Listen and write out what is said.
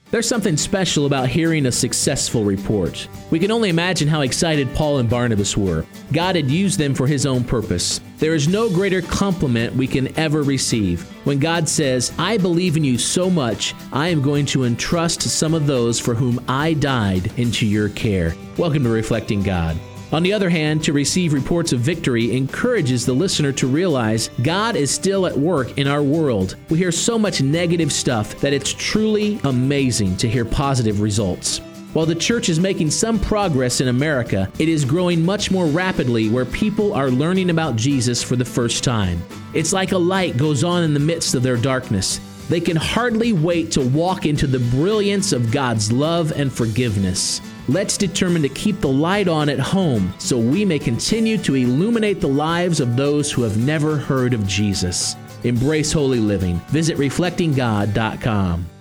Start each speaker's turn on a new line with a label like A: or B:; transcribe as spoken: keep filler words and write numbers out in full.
A: There's something special about hearing a successful report. We can only imagine how excited Paul and Barnabas were. God had used them for His own purpose. There is no greater compliment we can ever receive. When God says, "I believe in you so much, I am going to entrust some of those for whom I died into your care." Welcome to Reflecting God. On the other hand, to receive reports of victory encourages the listener to realize God is still at work in our world. We hear so much negative stuff that it's truly amazing to hear positive results. While the church is making some progress in America, it is growing much more rapidly where people are learning about Jesus for the first time. It's like a light goes on in the midst of their darkness. They can hardly wait to walk into the brilliance of God's love and forgiveness. Let's determine to keep the light on at home so we may continue to illuminate the lives of those who have never heard of Jesus. Embrace holy living. Visit reflecting god dot com.